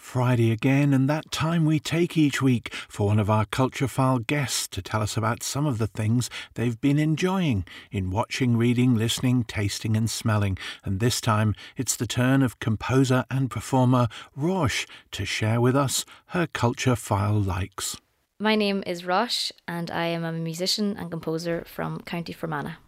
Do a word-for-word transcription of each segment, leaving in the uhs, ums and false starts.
Friday again, and that time we take each week for one of our Culture File guests to tell us about some of the things they've been enjoying in watching, reading, listening, tasting and smelling. And this time it's the turn of composer and performer Rosh to share with us her Culture File likes. My name is Rosh and I am a musician and composer from County Fermanagh.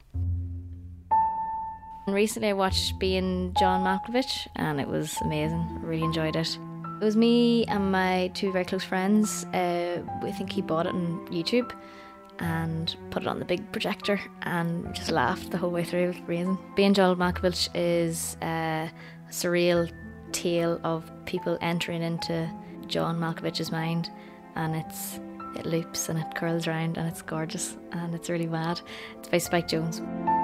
And recently I watched Being John Malkovich and it was amazing. I really enjoyed it. It was me and my two very close friends. Uh, I think he bought it on YouTube and put it on the big projector and just laughed the whole way through. It was amazing. Being John Malkovich is a surreal tale of people entering into John Malkovich's mind, and it's it loops and it curls around and it's gorgeous and it's really mad. It's by Spike Jonze.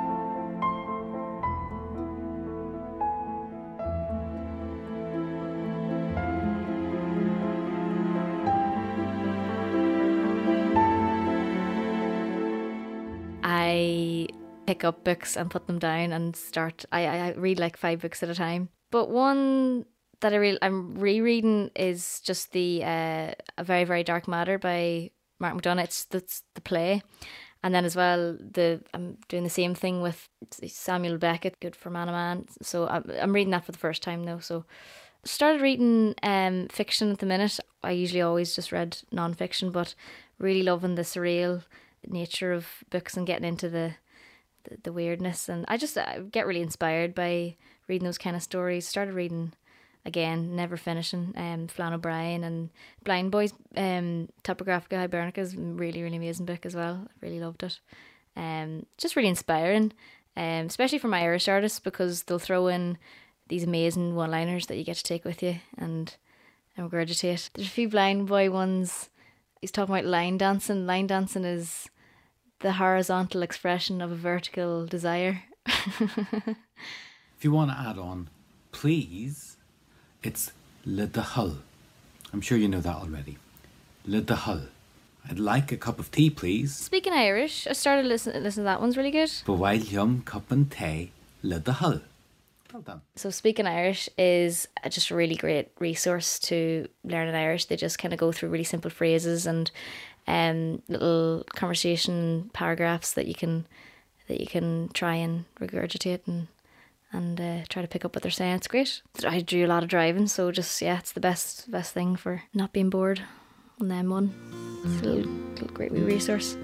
I pick up books and put them down and start. I, I read like five books at a time. But one that I re- I'm rereading is just the uh, A Very Very Dark Matter by Mark McDonagh. It's that's the play, and then as well the I'm doing the same thing with Samuel Beckett, Good Fermanagh Man. So I'm I'm reading that for the first time now. So started reading um fiction at the minute. I usually always just read non-fiction, but really loving the surreal nature of books and getting into the, the the weirdness, and I just I get really inspired by reading those kind of stories. Started reading again, never finishing um Flann O'Brien and Blind Boys, um Topographica Hibernica is a really really amazing book as well. I really loved it. Um just really inspiring, um especially for my Irish artists, because they'll throw in these amazing one-liners that you get to take with you and, and regurgitate. There's a few Blind Boy ones. He's talking about line dancing. Line dancing is the horizontal expression of a vertical desire. If you want to add on, please, it's Le de Hull. I'm sure you know that already. Le de Hull. I'd like a cup of tea, please. Speaking Irish, I started listening listen to that one's really good. Bhfuil cup and tea, Le de Hull. Well done. So Speaking Irish is just a really great resource to learning Irish. They just kind of go through really simple phrases and um, little conversation paragraphs that you can that you can try and regurgitate and and uh, try to pick up what they're saying. It's great. I do a lot of driving, so just yeah, it's the best best thing for not being bored on the M one. It's a little, little great wee resource.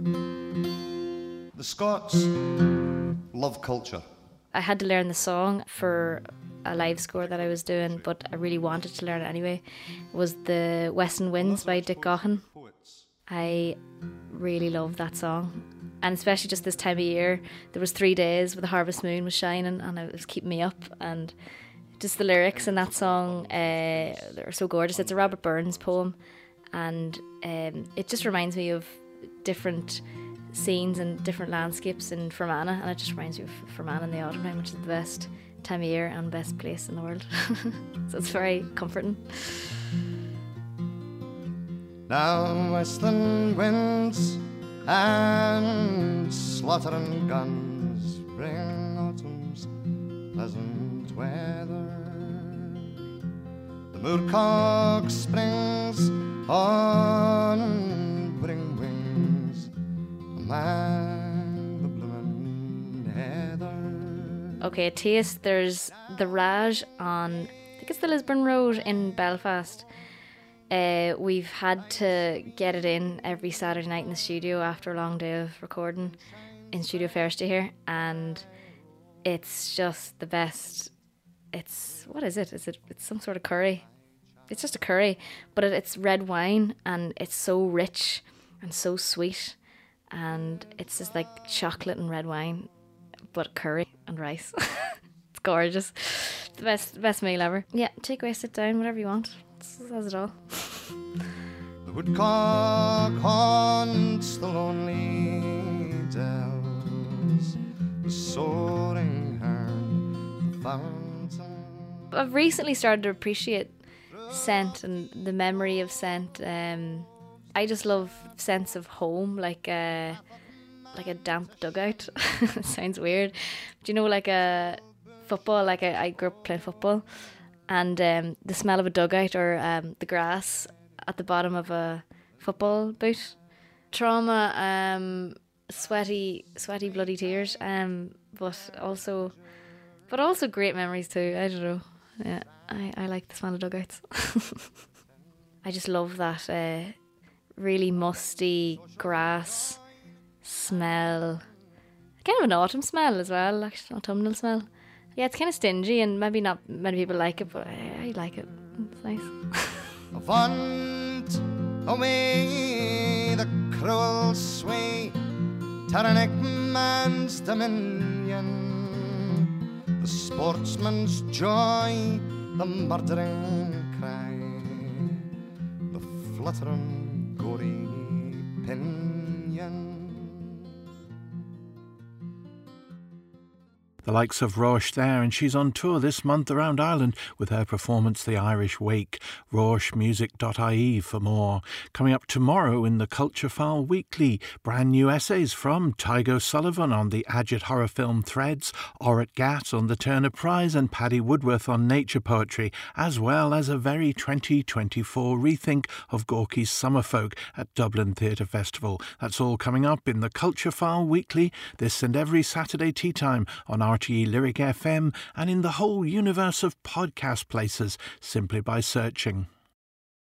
The Scots love culture. I had to learn the song for a live score that I was doing, but I really wanted to learn it anyway. It was the Western Winds by Dick Gaughan. I really love that song. And especially just this time of year, there was three days where the harvest moon was shining and it was keeping me up. And just the lyrics in that song, uh, they're so gorgeous. It's a Robert Burns poem, and um, it just reminds me of different scenes and different landscapes in Fermanagh, and it just reminds me of Fermanagh in the autumn time, which is the best time of year and best place in the world. So it's very comforting. Now western winds and slaughtering guns bring autumn's pleasant weather. The moorcock springs on bring wings among the bloomin' heather. Okay, a taste. There's the Raj on, I think it's the Lisburn Road in Belfast. Uh, we've had to get it in every Saturday night in the studio after a long day of recording in Studio Thursday here, and it's just the best. It's, what is it? Is it? It's some sort of curry. It's just a curry, but it, it's red wine, and it's so rich and so sweet, and it's just like chocolate and red wine, but curry and rice. It's gorgeous. It's the best, best meal ever. Yeah, take away, sit down, whatever you want. It says it all. The woodcock haunts the lonely dells, the soaring hern, the fountain. I've recently started to appreciate scent and the memory of scent. Um, I just love sense of home, like a like a damp dugout. It sounds weird, but you know, like a football. Like I, I grew up playing football, and um, the smell of a dugout or um, the grass at the bottom of a football boot. Trauma, um, sweaty, sweaty bloody tears, um, but also, but also great memories too. I don't know. Yeah, I, I like the smell of dugouts. I just love that uh, really musty grass smell. Kind of an autumn smell as well, actually, autumnal smell. Yeah, it's kind of stingy and maybe not many people like it, but I, I like it. It's nice. Avaunt away the cruel sway, tyrannic man's dominion, the sportsman's joy, the murdering cry, the fluttering gory pinion. The likes of Roche there, and she's on tour this month around Ireland with her performance The Irish Wake. roche music dot I E for more. Coming up tomorrow in the Culture File Weekly, brand new essays from Tygo Sullivan on the Agit horror film Threads, Orrit Gatt on the Turner Prize and Paddy Woodworth on nature poetry, as well as a very twenty twenty-four rethink of Gorky's Summerfolk at Dublin Theatre Festival. That's all coming up in the Culture File Weekly, this and every Saturday tea time on R T E Lyric F M and in the whole universe of podcast places simply by searching